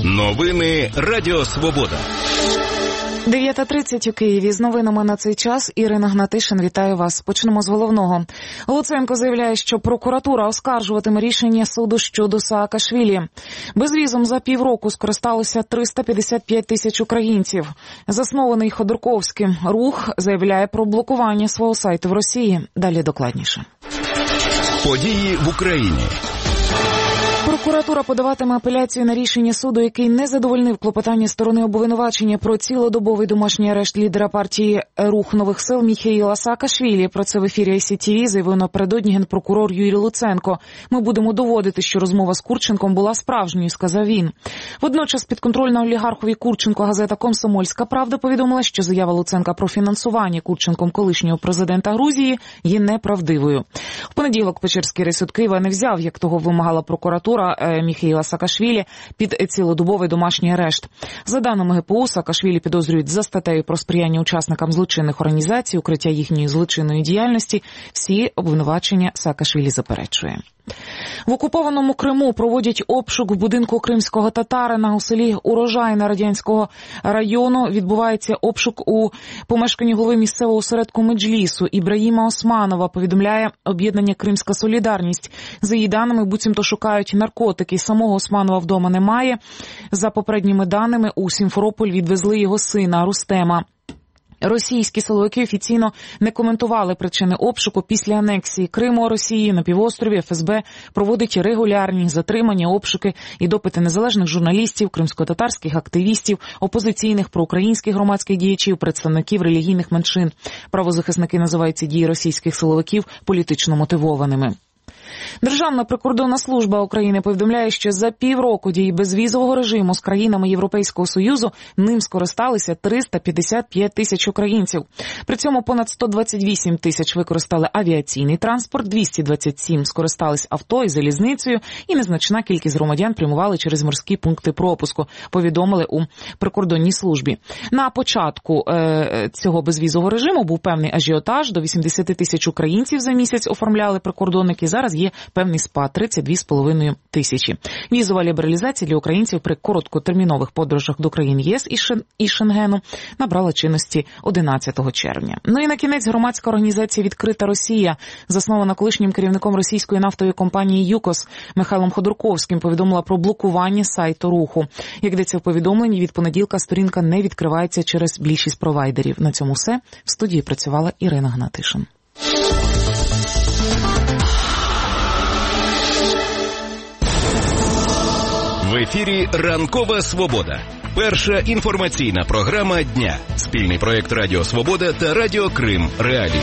Новини Радіо Свобода. 9:30 у Києві. З новинами на цей час Ірина Гнатишин. Вітаю вас. Почнемо з головного. Луценко заявляє, що прокуратура оскаржуватиме рішення суду щодо Саакашвілі. Безвізом за півроку скористалося 355 тисяч українців. Заснований Ходорковським рух заявляє про блокування свого сайту в Росії. Далі докладніше. Події в Україні. Прокуратура подаватиме апеляцію на рішення суду, який не задовольнив клопотання сторони обвинувачення про цілодобовий домашній арешт лідера партії «Рух нових сил» Міхеїла Саакашвілі. Про це в ефірі ICTV заявив напередодні генпрокурор Юрій Луценко. «Ми будемо доводити, що розмова з Курченком була справжньою», – сказав він. Водночас підконтрольна олігархові Курченко газета «Комсомольська правда» повідомила, що заява Луценка про фінансування Курченком колишнього президента Грузії є неправдивою. В понеділок Печерський райсуд Києва не взяв, як того вимагала прокуратура, Міхеїла Саакашвілі під цілодобовий домашній арешт. За даними ГПУ, Саакашвілі підозрюють за статтею про сприяння учасникам злочинних організацій, укриття їхньої злочинної діяльності. Всі обвинувачення Саакашвілі заперечує. В окупованому Криму проводять обшук в будинку кримського татарина у селі Урожайне Радянського району. Відбувається обшук у помешканні голови місцевого осередку Меджлісу Ібраїма Османова, повідомляє об'єднання «Кримська солідарність». За її даними, буцімто шукають наркотики. Самого Османова вдома немає. За попередніми даними, у Сімферополь відвезли його сина Рустема. Російські силовики офіційно не коментували причини обшуку. Після анексії Криму Росії на півострові ФСБ проводить регулярні затримання, обшуки і допити незалежних журналістів, кримськотатарських активістів, опозиційних, проукраїнських громадських діячів, представників релігійних меншин. Правозахисники називають ці дії російських силовиків політично мотивованими. Державна прикордонна служба України повідомляє, що за півроку дії безвізового режиму з країнами Європейського Союзу ним скористалися 355 тисяч українців. При цьому понад 128 тисяч використали авіаційний транспорт, 227 скористались авто і залізницею, і незначна кількість громадян прямували через морські пункти пропуску, повідомили у прикордонній службі. На початку цього безвізового режиму був певний ажіотаж, до 80 тисяч українців за місяць оформляли прикордонники, зараз є певний спад – 32,5 тисячі. Візова лібералізація для українців при короткотермінових подорожах до країн ЄС і Шенгену набрала чинності 11 червня. Ну і на кінець громадська організація «Відкрита Росія», заснована колишнім керівником російської нафтової компанії «ЮКОС» Михайлом Ходорковським, повідомила про блокування сайту руху. Як йдеться в повідомленні, від понеділка сторінка не відкривається через більшість провайдерів. На цьому все. В студії працювала Ірина Гнатишин. В ефірі «Ранкова Свобода». Перша інформаційна програма дня. Спільний проєкт Радіо Свобода та Радіо Крим Реалії.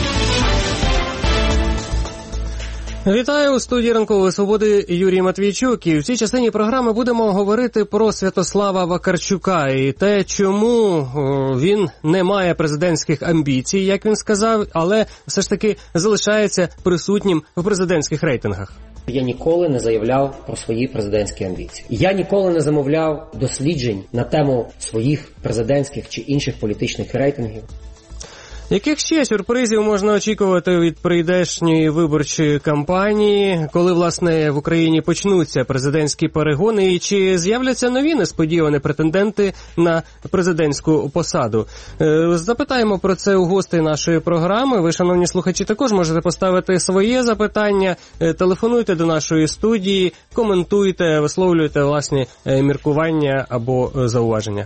Вітаю, у студії «Ранкової Свободи» Юрій Матвійчук. І в цій частині програми будемо говорити про Святослава Вакарчука і те, чому він не має президентських амбіцій, як він сказав, але все ж таки залишається присутнім в президентських рейтингах. Я ніколи не заявляв про свої президентські амбіції. Я ніколи не замовляв досліджень на тему своїх президентських чи інших політичних рейтингів. Яких ще сюрпризів можна очікувати від прийдешньої виборчої кампанії, коли, власне, в Україні почнуться президентські перегони, і чи з'являться нові несподівані претенденти на президентську посаду? Запитаємо про це у гостей нашої програми. Ви, шановні слухачі, також можете поставити своє запитання, телефонуйте до нашої студії, коментуйте, висловлюйте власні міркування або зауваження.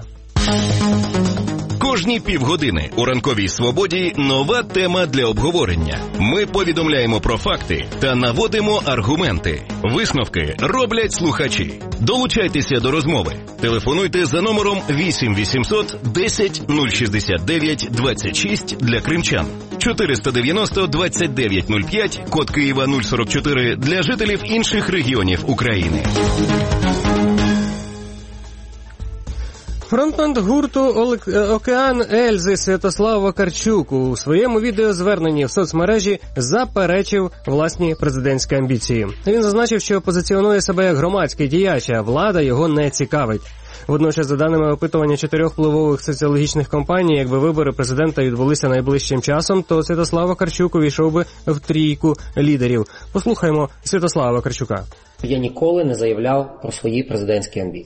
Кожні півгодини у «Ранковій Свободі» нова тема для обговорення. Ми повідомляємо про факти та наводимо аргументи. Висновки роблять слухачі. Долучайтеся до розмови. Телефонуйте за номером 8 800 10 069 26 для кримчан. 490 29 05, код Києва 044 для жителів інших регіонів України. Фронтмен гурту «Океан Ельзи» Святослав Вакарчук у своєму відеозверненні в соцмережі заперечив власні президентські амбіції. Він зазначив, що позиціонує себе як громадський діяч, а влада його не цікавить. Водночас, за даними опитування 4 впливових соціологічних компаній, якби вибори президента відбулися найближчим часом, то Святослав Вакарчук увійшов би в трійку лідерів. Послухаймо Святослава Вакарчука. Я ніколи не заявляв про свої президентські амбіції.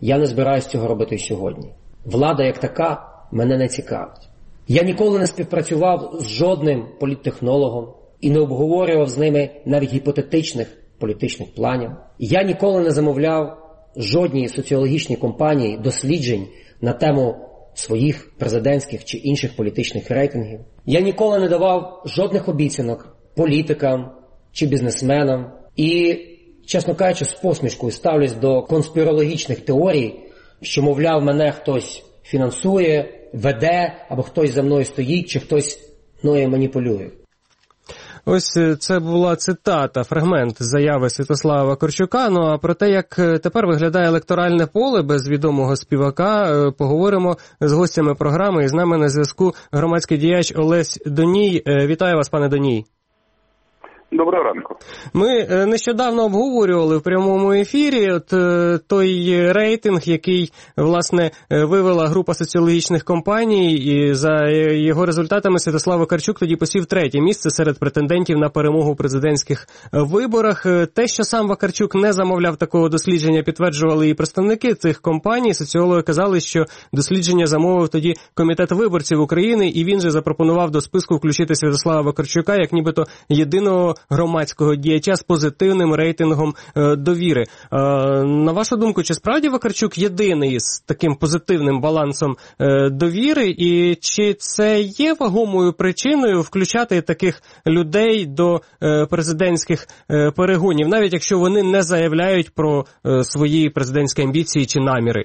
Я не збираюсь цього робити сьогодні. Влада як така мене не цікавить. Я ніколи не співпрацював з жодним політтехнологом і не обговорював з ними навіть гіпотетичних політичних планів. Я ніколи не замовляв жодній соціологічній компанії досліджень на тему своїх президентських чи інших політичних рейтингів. Я ніколи не давав жодних обіцянок політикам чи бізнесменам. І, чесно кажучи, з посмішкою ставлюсь до конспірологічних теорій, що, мовляв, мене хтось фінансує, веде, або хтось за мною стоїть, чи хтось мною маніпулює. Ось це була цитата, фрагмент заяви Святослава Вакарчука. Ну а про те, як тепер виглядає електоральне поле без відомого співака, поговоримо з гостями програми. І з нами на зв'язку громадський діяч Олесь Доній. Вітаю вас, пане Доній. Доброго ранку. Ми нещодавно обговорювали в прямому ефірі той рейтинг, який, власне, вивела група соціологічних компаній, і за його результатами Святослав Вакарчук тоді посів 3-є місце серед претендентів на перемогу в президентських виборах. Те, що сам Вакарчук не замовляв такого дослідження, підтверджували і представники цих компаній. Соціологи казали, що дослідження замовив тоді Комітет виборців України, і він же запропонував до списку включити Святослава Вакарчука як нібито єдиного громадського діяча з позитивним рейтингом довіри. На вашу думку, чи справді Вакарчук єдиний з таким позитивним балансом довіри, і чи це є вагомою причиною включати таких людей до президентських перегонів, навіть якщо вони не заявляють про свої президентські амбіції чи наміри?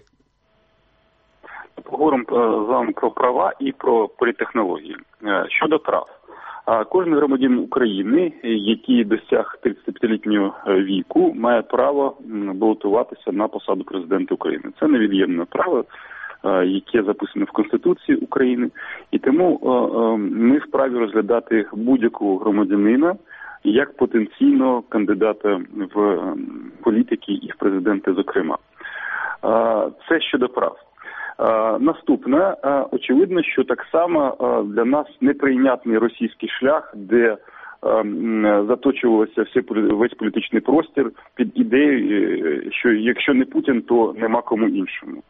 Поговоримо з вами про права і про політтехнології. Щодо прав. Кожен громадянин України, який досяг 35-літнього віку, має право балотуватися на посаду президента України. Це невід'ємне право, яке записано в Конституції України. І тому ми вправі розглядати будь-якого громадянина як потенційного кандидата в політики і в президенти, зокрема. Це щодо прав. Наступне, очевидно, що так само для нас неприйнятний російський шлях, де заточувався весь політичний простір під ідеєю, що якщо не Путін, то нема кому іншому.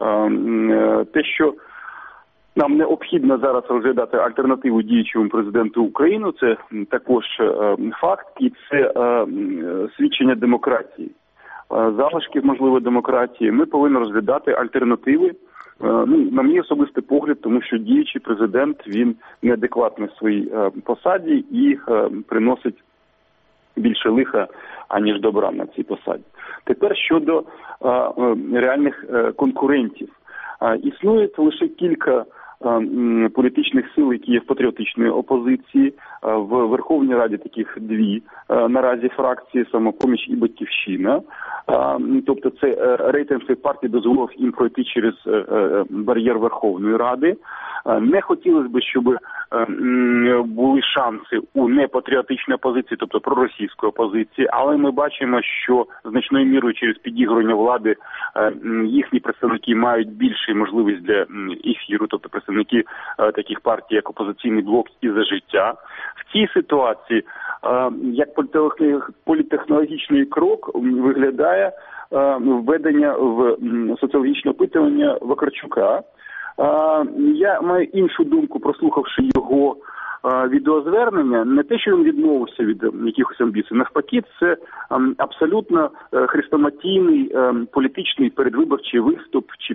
Те, що нам необхідно зараз розглядати альтернативу діючому президенту України, це також факт, і це свідчення демократії. Залишки, можливо, демократії, ми повинні розглядати альтернативи, на мій особистий погляд, тому що діючий президент, він неадекватний в своїй посаді і приносить більше лиха, аніж добра на цій посаді. Тепер щодо реальних конкурентів. Існує лише кілька політичних сил, які є в патріотичній опозиції. В Верховній Раді таких дві наразі фракції «Самопоміч» і «Батьківщина». Тобто це рейтинг цих партій дозволив їм пройти через бар'єр Верховної Ради. Не хотілося б, щоб були шанси у непатріотичній опозиції, тобто проросійської опозиції, але ми бачимо, що значною мірою через підігрування влади їхні представники мають більшу можливість для ефіру, тобто представники таких партій, як «Опозиційний блок» і «За життя». В цій ситуації, як політтехнологічний крок, виглядає введення в соціологічне опитування Вакарчука. Я маю іншу думку, прослухавши його відеозвернення, не те, що він відмовився від якихось амбіцій. Навпаки, це абсолютно хрестоматійний політичний передвиборчий виступ, чи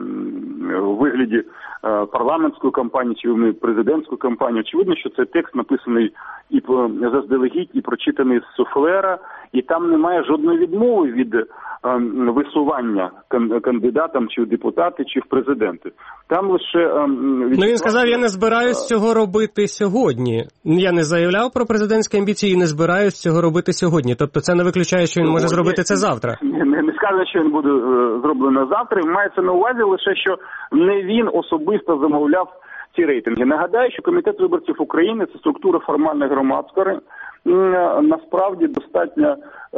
в вигляді парламентської кампанії, чи президентської кампанії. Очевидно, що це текст написаний і заздалегідь, і прочитаний з суфлера, і там немає жодної відмови від висування кандидатам чи в депутати, чи в президенти. Там лише... він сказав, я не збираюсь цього робити сьогодні. Я не заявляв про президентські амбіції і не збираюсь цього робити сьогодні. Тобто це не виключає, що він може зробити це завтра. Не сказано, що він буде зроблено завтра. Мається на увазі лише, що не він особисто замовляв ці рейтинги. Нагадаю, що Комітет виборців України – це структура формально громадська, насправді достатньо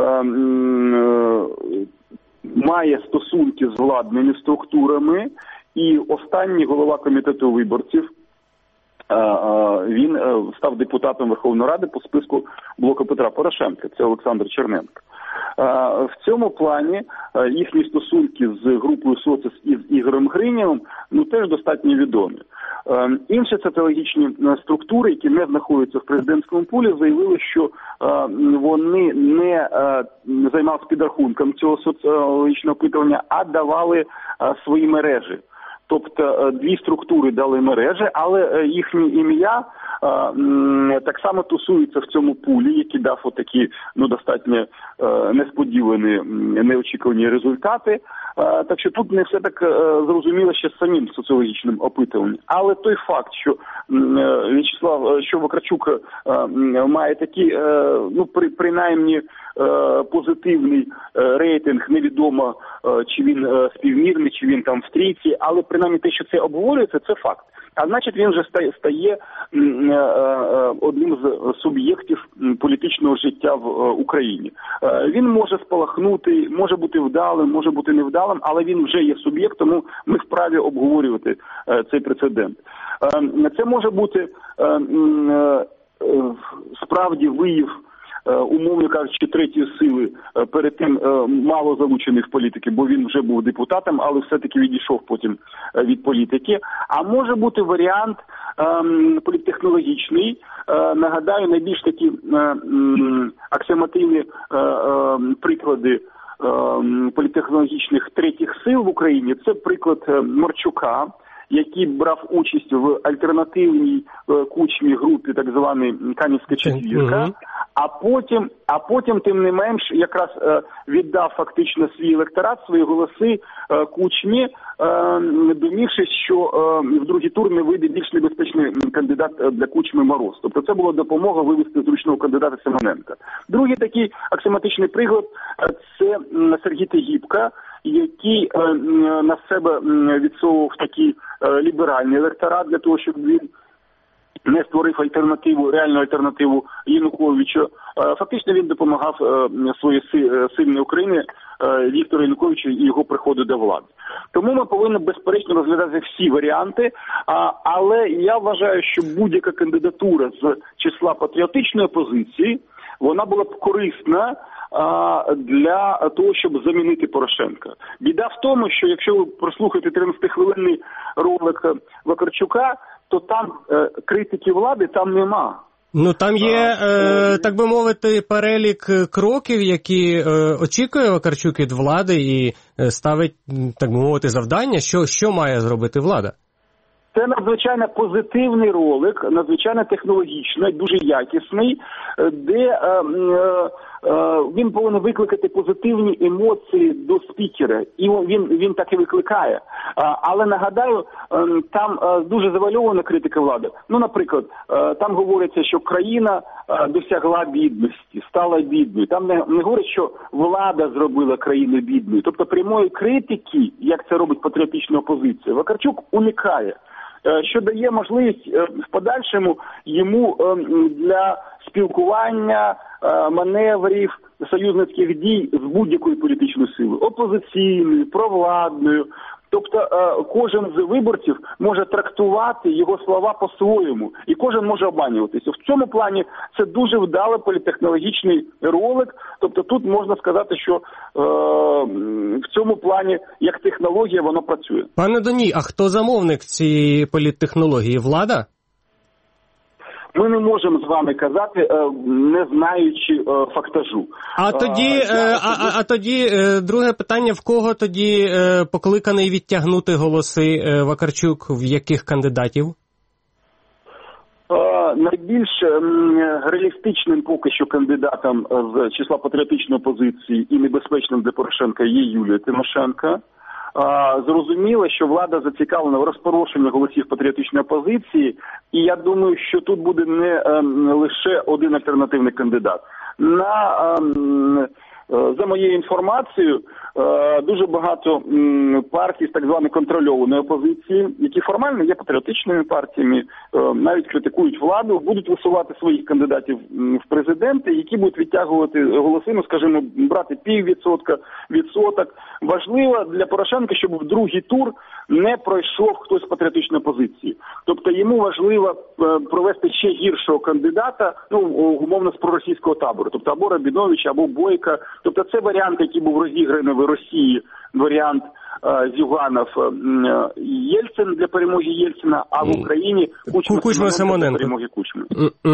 має стосунки з владними структурами, і останній голова Комітету виборців, він став депутатом Верховної Ради по списку блоку Петра Порошенка, це Олександр Черненко. В цьому плані їхні стосунки з групою «Социс» і з Ігорем Гринєвим теж достатньо відомі. Інші соціологічні структури, які не знаходяться в президентському пулі, заявили, що вони не займалися підрахунком цього соціологічного опитування, а давали свої мережі. Тобто дві структури дали мережі, але їхні ім'я так само тусуються в цьому пулі, який дав отакі достатньо несподівані, неочікувані результати. Так що тут не все так зрозуміло ще з самим соціологічним опитуванням. Але той факт, що що Вакарчук має такий, принаймні позитивний рейтинг, невідомо, чи він співмірний, чи він там в трійці, але принаймні те, що це обговорюється, це факт. А значить, він вже стає одним з суб'єктів політичного життя в Україні. Він може спалахнути, може бути вдалим, може бути невдалим, але він вже є суб'єктом, тому ми вправі обговорювати цей прецедент. Це може бути справді вияв, умовно кажучи, третьої сили, перед тим мало залучений в політики, бо він вже був депутатом, але все-таки відійшов потім від політики. А може бути варіант політтехнологічний. Нагадаю, найбільш такі аксіомативні приклади політтехнологічних третіх сил в Україні – це приклад Марчука, який брав участь в альтернативній кучмій групі, так званої Канівська четвірка, а потім, тим не менш, якраз віддав фактично свій електорат, свої голоси Кучмі, домігшись, що в другий тур не вийде більш небезпечний кандидат для Кучми Мороз. Тобто це була допомога вивести зручного кандидата Симоненка. Другий такий аксіоматичний приклад – це Сергій Тегібко, який на себе відсовував такий ліберальний електорат для того, щоб він не створив реальну альтернативу Януковичу. Фактично він допомагав своїй сильній Україні Віктору Януковичу і його приходу до влади. Тому ми повинні безперечно розглядати всі варіанти, але я вважаю, що будь-яка кандидатура з числа патріотичної опозиції, вона була б корисна для того, щоб замінити Порошенка. Біда в тому, що якщо ви прослухаєте 13-хвилинний ролик Вакарчука, то там критики влади там нема. Там є, так би мовити, перелік кроків, які очікує Вакарчук від влади і ставить, так би мовити, завдання, що має зробити влада. Це надзвичайно позитивний ролик, надзвичайно технологічний, дуже якісний, де він повинен викликати позитивні емоції до спікера. І він так і викликає. Але, нагадаю, там дуже завальована критика влади. Наприклад, там говориться, що країна досягла бідності, стала бідною. Там не говорять, що влада зробила країну бідною. Тобто прямої критики, як це робить патріотична опозиція, Вакарчук уникає. Що дає можливість в подальшому йому для спілкування, маневрів, союзницьких дій з будь-якою політичною силою, опозиційною, провладною. Тобто кожен з виборців може трактувати його слова по-своєму, і кожен може обманюватися. В цьому плані це дуже вдалий політтехнологічний ролик. Тобто тут можна сказати, що в цьому плані, як технологія, воно працює. Пане Доній, а хто замовник цієї політтехнології? Влада? Ми не можемо з вами казати, не знаючи фактажу. А тоді друге питання, в кого тоді покликаний відтягнути голоси Вакарчук, в яких кандидатів? Найбільш реалістичним поки що кандидатом з числа патріотичної опозиції і небезпечним для Порошенка є Юлія Тимошенко. Зрозуміло, що влада зацікавлена в розпорошенні голосів патріотичної опозиції, і я думаю, що тут буде не лише один альтернативний кандидат. За моєю інформацією, дуже багато партій з так званої контрольованої опозиції, які формально є патріотичними партіями, навіть критикують владу, будуть висувати своїх кандидатів в президенти, які будуть відтягувати голоси, скажімо, брати 0,5%. Важливо для Порошенка, щоб в другий тур не пройшов хтось з патріотичної опозиції. Тобто йому важливо провести ще гіршого кандидата, умовно, з проросійського табору. Тобто або Рабінович, або Бойко, Тобто це варіант, який був розіграний в Росії, варіант Зюганов-Єльцин для перемоги Єльцина, а в Україні Кучма-Симоненко для перемоги Кучми.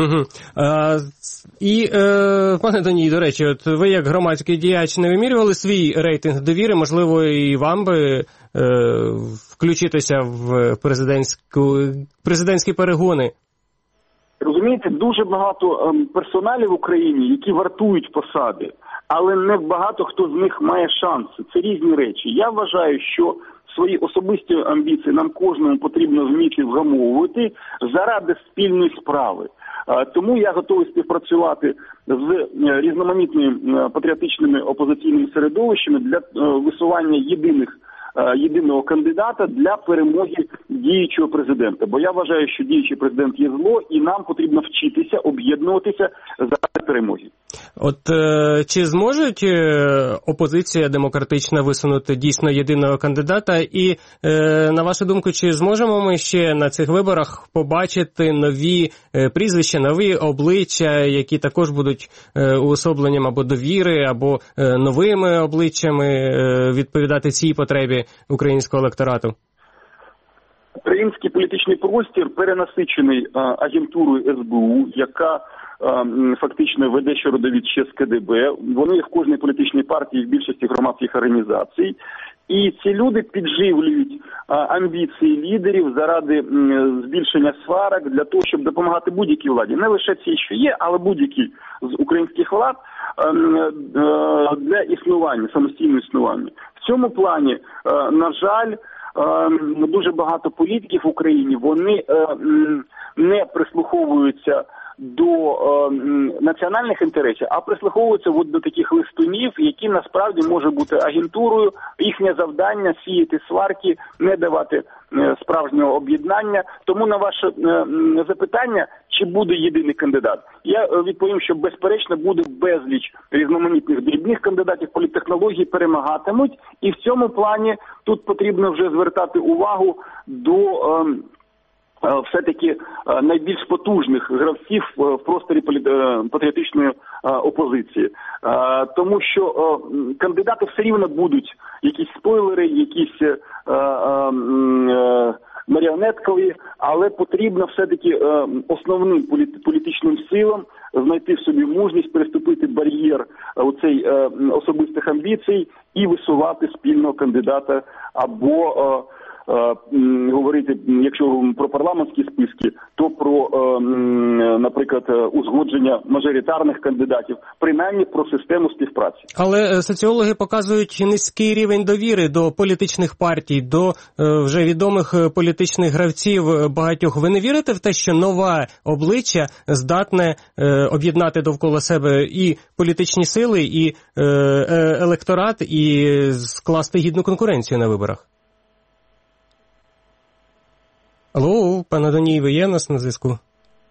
Пане Даній, до речі, от ви як громадський діяч не вимірювали свій рейтинг довіри? Можливо, і вам би включитися в президентські перегони? Розумієте, дуже багато персоналів в Україні, які вартують посади, але не багато хто з них має шанси. Це різні речі. Я вважаю, що свої особисті амбіції нам кожному потрібно вміти вгамовувати заради спільної справи. Тому я готовий співпрацювати з різноманітними патріотичними опозиційними середовищами для висування єдиного кандидата для перемоги діючого президента. Бо я вважаю, що діючий президент є зло, і нам потрібно вчитися, об'єднуватися заради перемоги. От чи зможуть опозиція демократична висунути дійсно єдиного кандидата? І, на вашу думку, чи зможемо ми ще на цих виборах побачити нові прізвища, нові обличчя, які також будуть уособленням або довіри, або новими обличчями відповідати цій потребі українського електорату? Український політичний простір перенасичений агентурою СБУ, яка фактично веде щородовід ще з КДБ. Вони є в кожній політичній партії, в більшості громадських організацій. І ці люди підживлюють амбіції лідерів заради збільшення сварок для того, щоб допомагати будь-якій владі. Не лише ці, що є, але будь-які з українських влад для існування, самостійного існування. В цьому плані, на жаль, дуже багато політиків в Україні, вони не прислуховуються до національних інтересів, а прислуховуються до таких листунів, які насправді можуть бути агентурою. Їхнє завдання – сіяти сварки, не давати справжнього об'єднання. Тому на ваше запитання, чи буде єдиний кандидат, я відповім, що безперечно буде безліч різноманітних дрібних кандидатів, політтехнології перемагатимуть. І в цьому плані тут потрібно вже звертати увагу до все-таки найбільш потужних гравців в просторі патріотичної опозиції. Тому що кандидати все рівно будуть якісь спойлери, якісь маріонеткові, але потрібно все-таки основним політичним силам знайти в собі мужність, переступити бар'єр оцей особистих амбіцій і висувати спільного кандидата або говорити, якщо про парламентські списки, то про, наприклад, узгодження мажоритарних кандидатів, принаймні про систему співпраці. Але соціологи показують низький рівень довіри до політичних партій, до вже відомих політичних гравців багатьох. Ви не вірите в те, що нове обличчя здатне об'єднати довкола себе і політичні сили, і електорат, і скласти гідну конкуренцію на виборах? Алло, пане Даній, ви є в нас на зв'язку?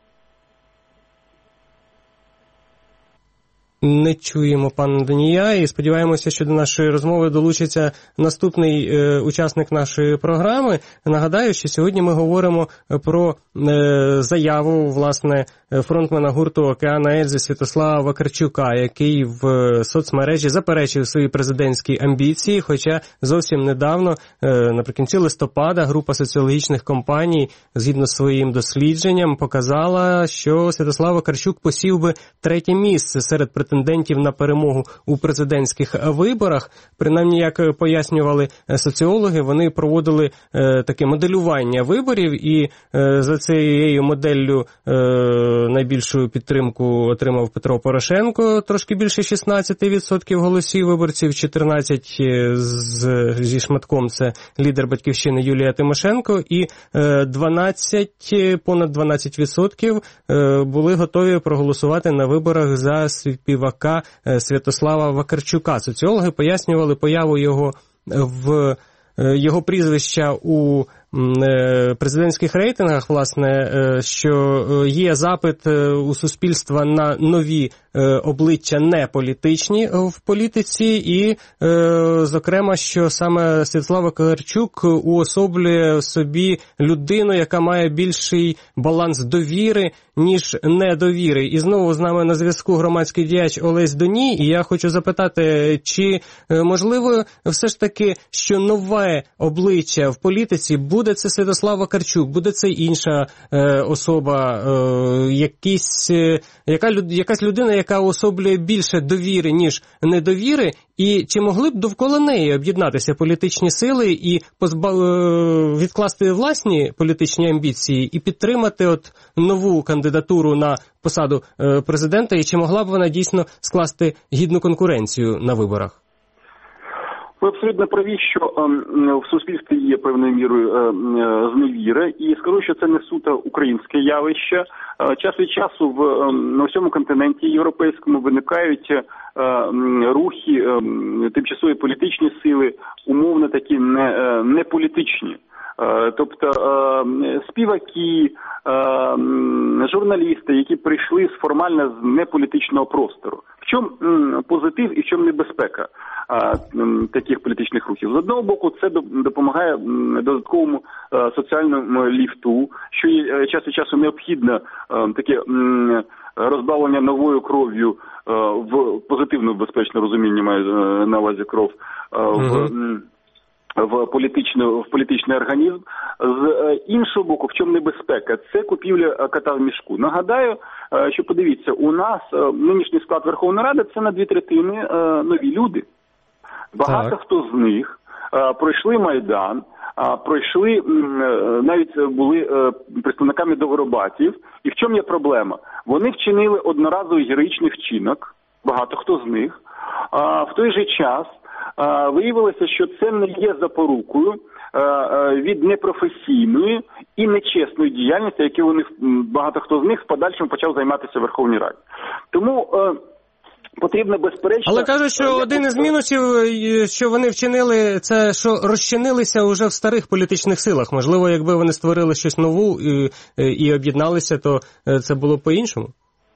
Не чуємо пана Данія і сподіваємося, що до нашої розмови долучиться наступний учасник нашої програми. Нагадаю, що сьогодні ми говоримо про заяву, власне, фронтмена гурту «Океана Ельзи» Святослава Вакарчука, який в соцмережі заперечив свої президентські амбіції, хоча зовсім недавно, наприкінці листопада, група соціологічних компаній, згідно з своїм дослідженням, показала, що Святослав Вакарчук посів би третє місце серед претендентів на перемогу у президентських виборах. Принаймні, як пояснювали соціологи, вони проводили таке моделювання виборів, і за цією моделлю найбільшу підтримку отримав Петро Порошенко, трошки більше 16% голосів виборців, 14% зі шматком це лідер «Батьківщини» Юлія Тимошенко, і понад 12% були готові проголосувати на виборах за співака Святослава Вакарчука. Соціологи пояснювали появу його прізвища у президентських рейтингах, власне, що є запит у суспільства на нові обличчя не політичні в політиці і, зокрема, що саме Світлана Вакарчук уособлює в собі людину, яка має більший баланс довіри, ніж недовіри. І знову з нами на зв'язку громадський діяч Олесь Доній, і я хочу запитати, чи можливо все ж таки, що нове обличчя в політиці буде це Святослав Вакарчук, буде це інша особа, якась людина, яка уособлює більше довіри, ніж недовіри, і чи могли б довкола неї об'єднатися політичні сили і відкласти власні політичні амбіції і підтримати от нову кандидатуру на посаду президента, і чи могла б вона дійсно скласти гідну конкуренцію на виборах? Ви абсолютно праві, що в суспільстві є певною мірою зневіри, і скажу, що це не суто українське явище. Час від часу на всьому континенті європейському виникають рухи, тимчасові політичні сили, умовно такі не політичні. Тобто співаки, журналісти, які прийшли формально з неполітичного простору. В чому позитив і в чому небезпека таких політичних рухів? З одного боку, це допомагає додатковому соціальному ліфту, що час від часу необхідно таке розбавлення новою кров'ю в позитивно безпечне розуміння, маю на увазі кров, в політичний організм. З іншого боку, в чому небезпека? Це купівля кота в мішку. Нагадаю, що подивіться, у нас нинішній склад Верховної Ради – це на 2/3 нові люди. Багато хто з них пройшли Майдан, пройшли, навіть були представниками Довгоробатів. І в чому є проблема? Вони вчинили одноразовий героїчний вчинок, багато хто з них. В той же час виявилося, що це не є запорукою від непрофесійної і нечесної діяльності, яку вони, багато хто з них в подальшому почав займатися в Верховній Раді. Тому потрібно безперечно... Але кажуть, що один із мінусів, що вони вчинили, це що розчинилися уже в старих політичних силах. Можливо, якби вони створили щось нову і об'єдналися, то це було б по-іншому?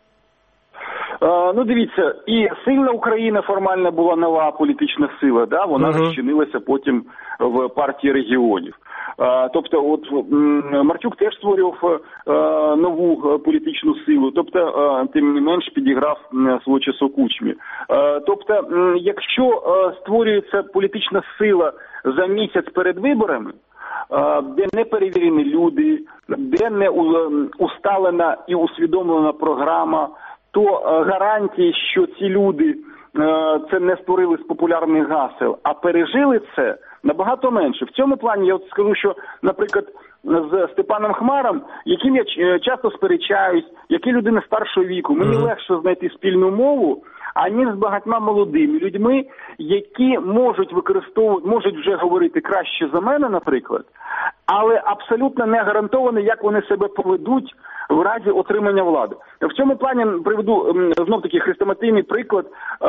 Ну, дивіться, і сильна Україна формально була нова політична сила, да? Вона розчинилася потім в партії регіонів. Тобто, от Марчук теж створював нову політичну силу, тобто, тим не менш, підіграв свого часу Кучмі. Тобто, якщо створюється політична сила за місяць перед виборами, де не перевірені люди, де не усталена і усвідомлена програма, то гарантії, що ці люди це не створили з популярних гасел, а пережили це, набагато менше. В цьому плані я от скажу, що, наприклад, з Степаном Хмаром, яким я часто сперечаюсь, який людина старшого віку, мені легше знайти спільну мову, аніж з багатьма молодими людьми, які можуть використовувати, можуть вже говорити краще за мене, наприклад, але абсолютно не гарантовано, як вони себе поведуть в разі отримання влади. В цьому плані приведу знов-таки хрестоматійний приклад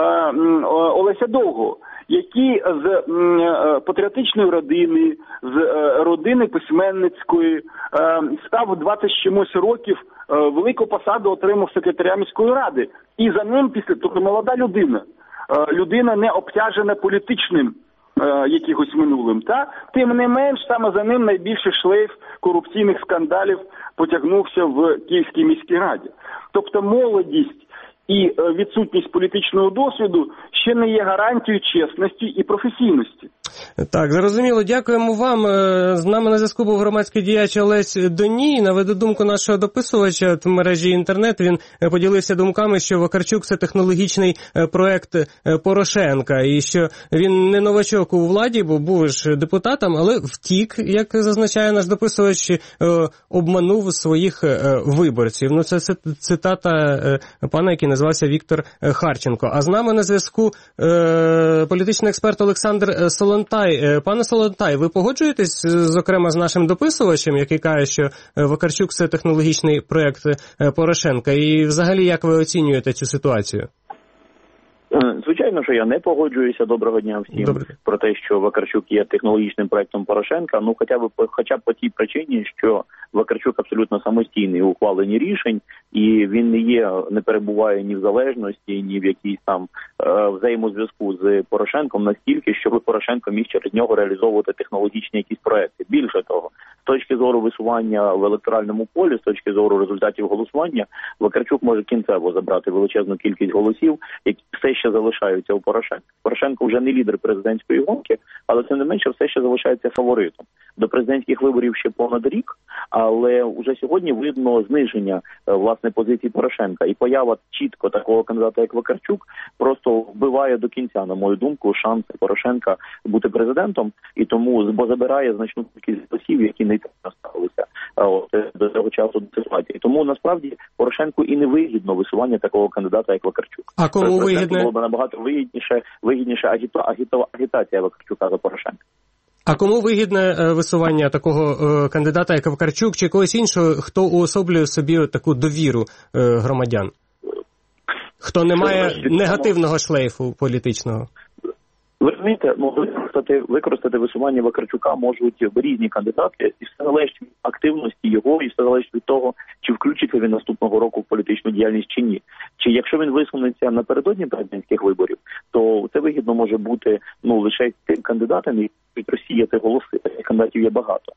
Олеся Довгого, який з патріотичної родини, з родини письменницької, став 20 з чимось років, велику посаду отримав секретаря міської ради. І за ним тобто молода людина не обтяжена політичним якихось минулим. Тим не менш, саме за ним найбільший шлейф корупційних скандалів потягнувся в Київській міській раді. Тобто молодість і відсутність політичного досвіду ще не є гарантією чесності і професійності. Так, зрозуміло. Дякуємо вам. З нами на зв'язку був громадський діяч Олесь Доній. Наведу думку нашого дописувача в мережі інтернет. Він поділився думками, що Вакарчук – це технологічний проект Порошенка. І що він не новачок у владі, бо був ж депутатом, але втік, як зазначає наш дописувач, обманув своїх виборців. Ну, це цитата пана, який називався Віктор Харченко. А з нами на зв'язку політичний експерт Олександр Солонтай. Пане Солонтай, ви погоджуєтесь, зокрема, з нашим дописувачем, який каже, що Вакарчук – це технологічний проєкт Порошенка? І взагалі, як ви оцінюєте цю ситуацію? Звичайно, що я не погоджуюся, доброго дня всім, про те, що Вакарчук є технологічним проектом Порошенка, хоча б по тій причині, що Вакарчук абсолютно самостійний у ухваленні рішень, і він не перебуває ні в залежності, ні в якійсь там взаємозв'язку з Порошенком настільки, щоб Порошенко міг через нього реалізовувати технологічні якісь проекти. Більше того, з точки зору висування в електоральному полі, з точки зору результатів голосування, Вакарчук може кінцево забрати величезну кількість голосів, які все ще залишаються у Порошенка. Порошенко вже не лідер президентської гонки, але тим не менше все ще залишається фаворитом. До президентських виборів ще понад рік, але вже сьогодні видно зниження власне позиції Порошенка. І поява чітко такого кандидата, як Вакарчук, просто вбиває до кінця, на мою думку, шанси Порошенка бути президентом, і тому забирає значну кількість голосів, які нейтрально ставилися до цього часу до ситуації. Тому насправді Порошенку і не вигідно висування такого кандидата, як Вакарчук. А кому вигідно? Було б набагато вигідніше агітація Вакарчука за Порошенка. А кому вигідне висування такого кандидата, як Вакарчук, чи когось іншого, хто уособлює собі таку довіру громадян? Хто не має негативного шлейфу політичного? Ви розумієте, використати висування Вакарчука можуть різні кандидати, і все залежить від активності його, і все залежить від того, чи включиться він наступного року в політичну діяльність чи ні. Чи якщо він висунеться напередодні президентських виборів, то це вигідно може бути лише тим кандидатам, які будуть розсіяти голоси. Таких кандидатів є багато.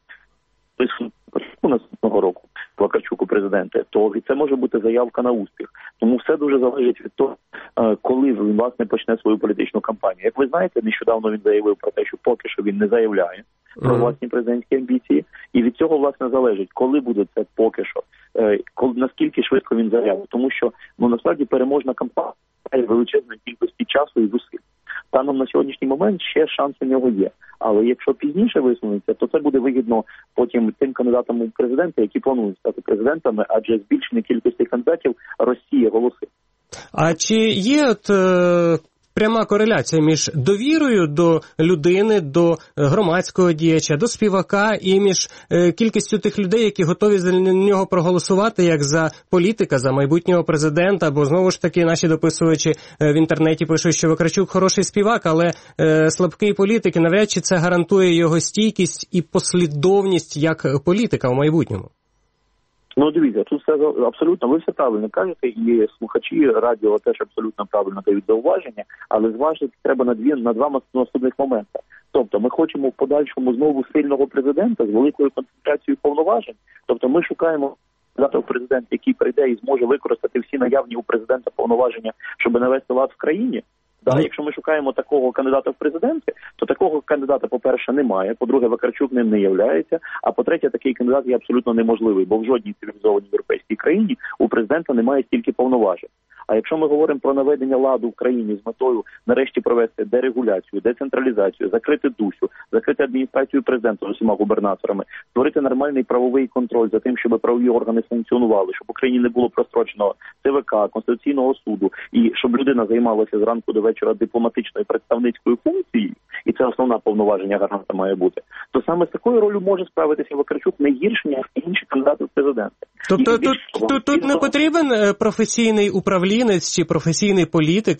Тобто наступного року Вакарчуку президенти, то це може бути заявка на успіх. Тому все дуже залежить від того, коли він, власне, почне свою політичну кампанію. Як ви знаєте, нещодавно він заявив про те, що поки що він не заявляє про власні президентські амбіції. І від цього, власне, залежить, коли буде це поки що, наскільки швидко він заявить. Тому що, насправді, переможна кампанія має величезну кількості часу і зусиль. Станом на сьогоднішній момент ще шанс у нього є. Але якщо пізніше висунеться, то це буде вигідно потім тим кандидатам у президенти, які планують стати президентами, адже збільшення кількості кандидатів розсіє голоси. А чи є пряма кореляція між довірою до людини, до громадського діяча, до співака і між кількістю тих людей, які готові за нього проголосувати як за політика, за майбутнього президента? Бо знову ж таки наші дописувачі в інтернеті пишуть, що Вакарчук хороший співак, але слабкий політик, і навряд чи це гарантує його стійкість і послідовність як політика в майбутньому. Дивіться, тут все абсолютно, ви все правильно кажете, і слухачі радіо теж абсолютно правильно дають зауваження, але зважити треба на два наступних моменти. Тобто ми хочемо в подальшому знову сильного президента з великою концентрацією повноважень, тобто ми шукаємо президента, який прийде і зможе використати всі наявні у президента повноваження, щоб навести лад в країні. Якщо ми шукаємо такого кандидата в президенти, то такого кандидата, по-перше, немає, по-друге, Вакарчук ним не являється, а по-третє, такий кандидат є абсолютно неможливий, бо в жодній цивілізованій європейській країні у президента немає стільки повноважень. А якщо ми говоримо про наведення ладу в країні з метою нарешті провести дерегуляцію, децентралізацію, закрити ДУСю, закрити адміністрацію президента з усіма губернаторами, створити нормальний правовий контроль за тим, щоб правові органи функціонували, щоб в Україні не було простроченого ЦВК, Конституційного суду, і щоб людина займалася зранку до вечора дипломатичною представницькою функцією, і це основна повноваження гаранта має бути, то саме з такою ролью може справитися Вакарчук не гірше, ніж інші кандидати в президенти. Тобто тут не потрібен професійний управлінець чи професійний політик?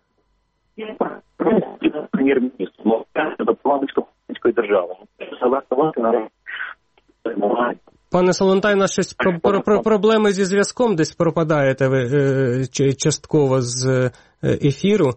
Прем'єр-міністр, до парламентської держави. Пане Солонтай, у нас щось про проблеми зі зв'язком, десь пропадаєте ви частково з ефіру.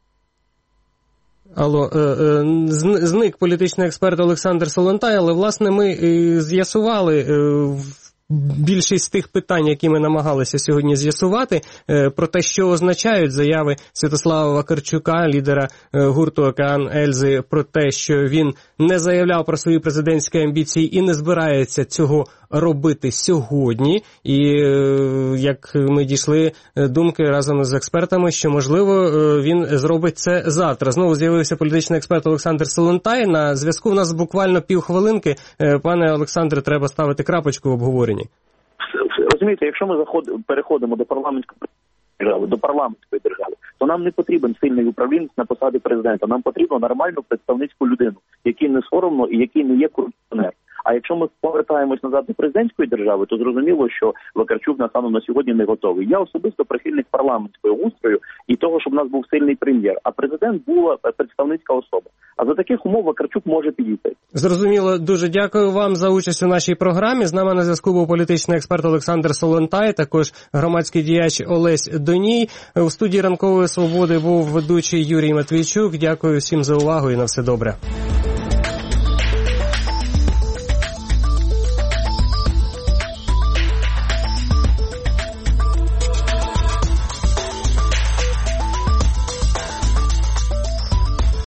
Алло, зник політичний експерт Олександр Солонтай, але, власне, ми з'ясували більшість тих питань, які ми намагалися сьогодні з'ясувати, про те, що означають заяви Святослава Вакарчука, лідера гурту «Океан Ельзи», про те, що він не заявляв про свої президентські амбіції і не збирається цього робити сьогодні. І як ми дійшли думки разом з експертами, що, можливо, він зробить це завтра. Знову з'явився політичний експерт Олександр Солонтай. На зв'язку в нас буквально півхвилинки. Пане Олександре, треба ставити крапочку в обговоренні. Розумієте, якщо ми переходимо до парламентського держави, до парламентської держави, то нам не потрібен сильний управлінець на посаді президента. Нам потрібно нормальну представницьку людину, який не соромно і який не є корупціонер. А якщо ми повертаємось назад до президентської держави, то зрозуміло, що Вакарчук на сьогодні не готовий. Я особисто прихильник парламентського устрою і того, щоб у нас був сильний прем'єр, а президент була представницька особа. А за таких умов Вакарчук може підійти. Зрозуміло. Дуже дякую вам за участь у нашій програмі. З нами на зв'язку був політичний експерт Олександр Солонтай, також громадський діяч Олесь Доній. У студії «Ранкової свободи» був ведучий Юрій Матвійчук. Дякую всім за увагу і на все добре.